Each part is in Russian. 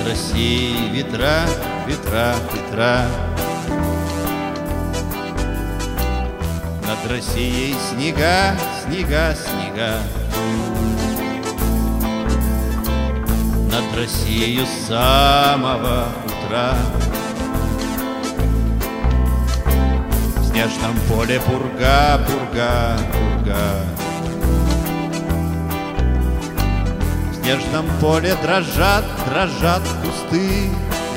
Россией ветра, ветра, ветра. Над Россией снега, снега, снега. Над Россией с самого утра. В снежном поле пурга, пурга, пурга. В снежном поле дрожат, дрожат кусты.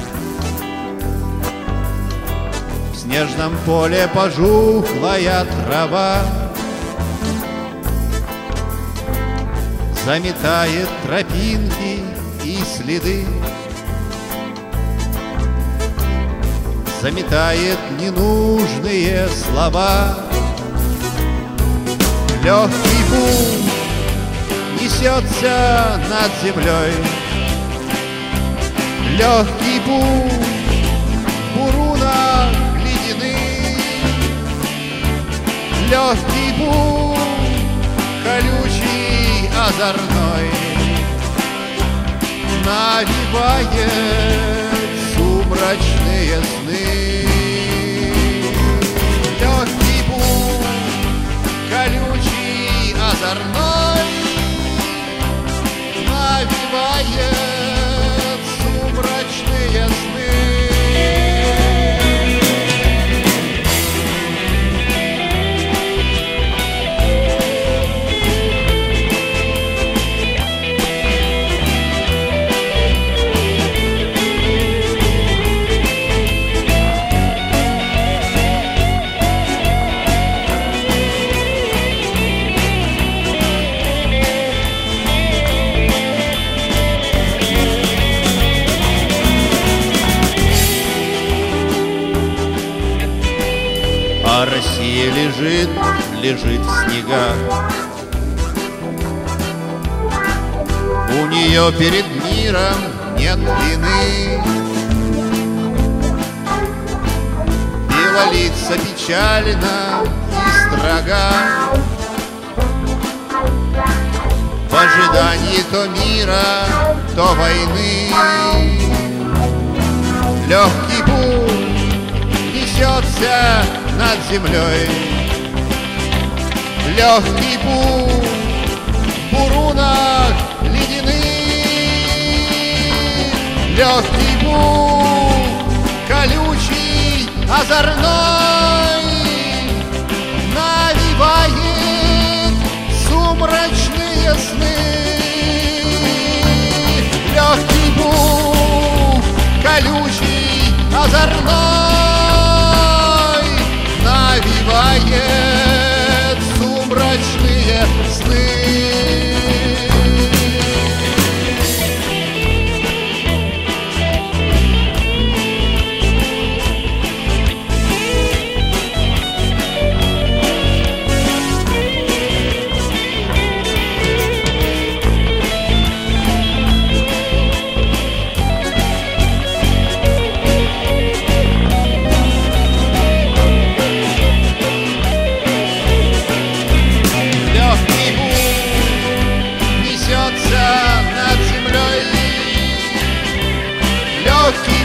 В снежном поле пожухлая трава заметает тропинки и следы, заметает ненужные слова. Легкий путь несется над землей, легкий путь в бурунах ледяных, легкий путь колючий, озорной, навевает сумрачные сны. Легкий путь колючий, озорной, навевает сумрачные сны. А Россия лежит, лежит в снегах. У нее перед миром нет вины. Белолица печально и строга в ожидании то мира, то войны. Легкий путь несется над землей, легкий путь в бурунах ледяных, легкий путь колючий, озорной, навевает сумрачные сны. Легкий путь колючий, озорной, навевает сумрачные сны. Над землей легкий